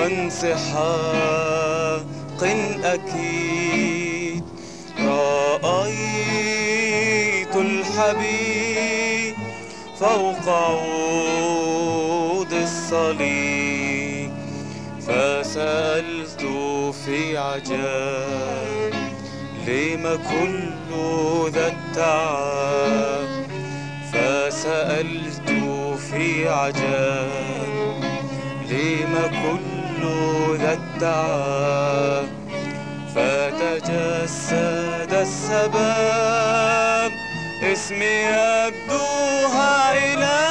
وانسحاق أكيد رأيت الحبيب فوق عود الصليب، فسألت في عجاب لم كل ذا التعب، فسألت في عجاب لم كل ذا التعب، فتجسد السباب اسمي يبدو هائلا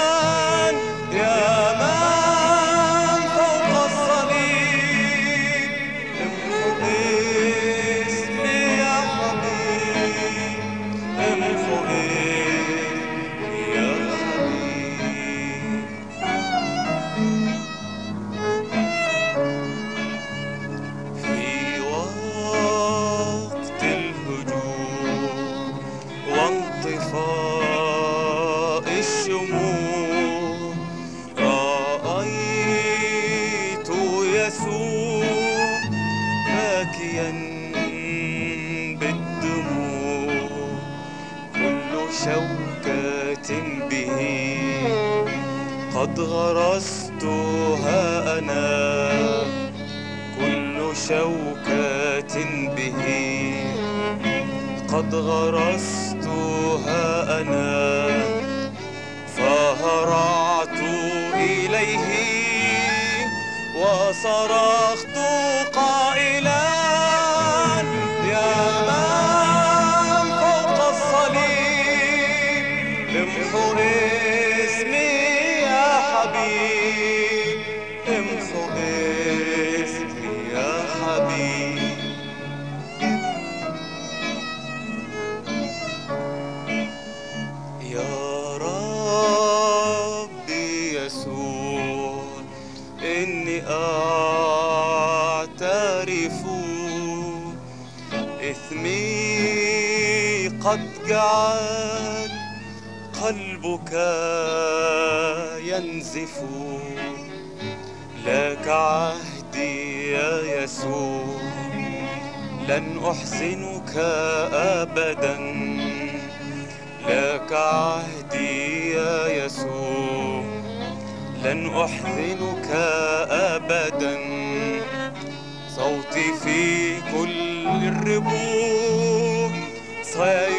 يا من فوق الصليب، امحو اسمي يا حبيب، امحو اسمي يا حبيب. في وقت الهجوم وانطفاء الشموع رأيت يسوع باكيا بالدموع، كل شوكة به قد غرستها أنا، كل شوكة به قد غرستها أنا، فهرعت إليه وصرخت قائلا يا من فوق الصليب، امحو اسمي يا حبيب، امحو اسمي يا حبيب. يا ربي يسوع إني أعترف إثمي قد جعل قلبك ينزف، لك عهدي يا يسوع لن أحزنك أبدا، لك عهدي يا يسوع لن أحزنك أبدا، صوتي في كل الربوع